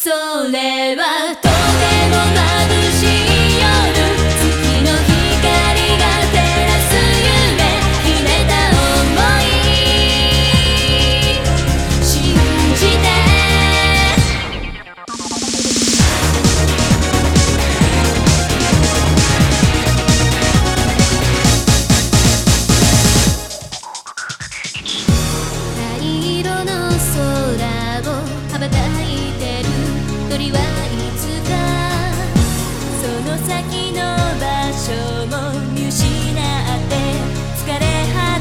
それはとても眩しい夜、月の光が照らす夢、秘めた想い信じて。灰色の空を羽ばたいてる鳥はいつかその先の場所も見失って疲れ果て